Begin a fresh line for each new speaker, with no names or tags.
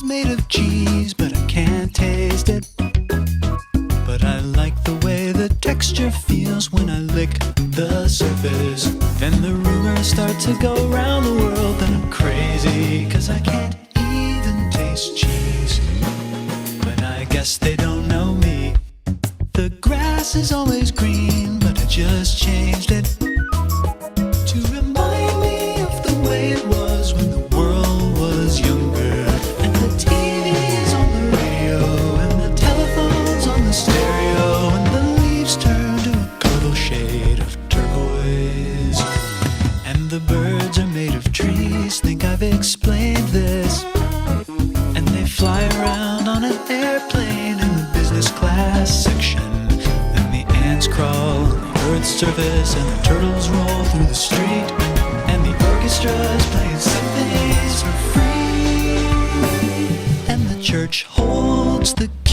made of cheese, but I can't taste it. But I like the way the texture feels when I lick the surface. Then the rumors start to go around the world that I'm crazy, 'cause I can't even taste cheese. But I guess they don't know me. The grass is always green, but I just changed it to remind me of the way it was when the world was younger. And the TV's on the radio, and the telephone's on the stereo, and the leaves turn to a colorful shade of turquoise. And the birds are made of trees, think I've explained this. And they fly around on an airplane in the business class section. And the ants crawl on the earth's surface, and the turtles roll through the street. And the orchestra's playing symphonies for free. And the church holds the